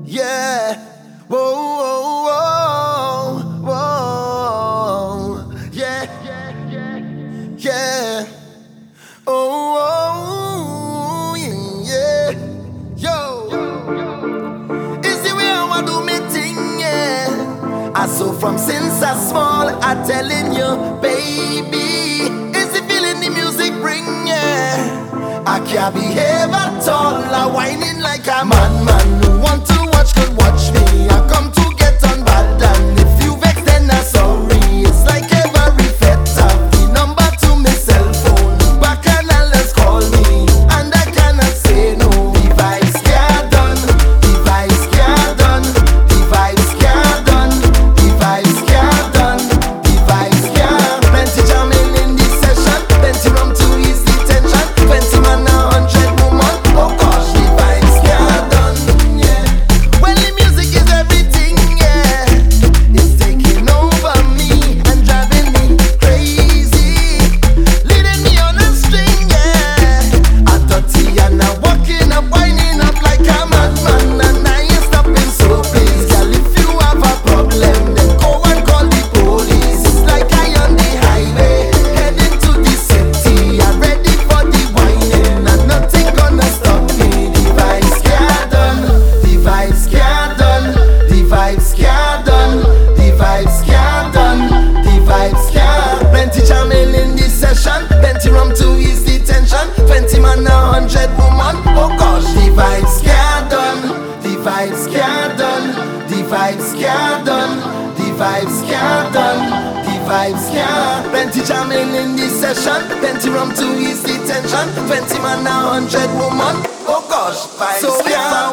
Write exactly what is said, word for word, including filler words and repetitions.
Yeah. Whoa, whoa, whoa, whoa. Yeah. Yeah. Oh, oh, yeah. Yo. It's the way I want to do me thing, yeah. I saw from since I small, I telling you, baby. It's the feeling the music bring, yeah. I can't behave at all. I whining like a madman. Who want to watch could watch me. I come to get on bad, and if you vex then I'm sorry. It's like every fet have the number to my cell phone. Back and let's call me, and I cannot say no. The vibes get done, the vibes get done, the vibes get done, the vibes get done, the vibes get. Plenty jamming in this session, plenty rum to ease the tension, twenty man a hundred woman. Oh gosh, the vibes get done, yeah. Well, the music is everything, yeah. It's taking over me and driving me crazy, leading me on a string, yeah. I dirty and I'm walking up, winding up like a madman, and I ain't stopping. So please, girl, if you have a problem, then go and call the police. It's like I on the highway, heading to the city. I'm ready for the whining, and nothing gonna stop me. The vibes get done, the vibes get done, the vibes get done, the vibes get done, the vibes get. Plenty jamming in this session, plenty rum to ease the tension, twenty man a hundred woman. Oh gosh, the vibes get done, the vibes get done, the vibes get done, the vibes get done, the vibes get. Plenty jamming in this session, plenty rum to ease the tension, twenty man a hundred woman. Oh gosh, vibes get done.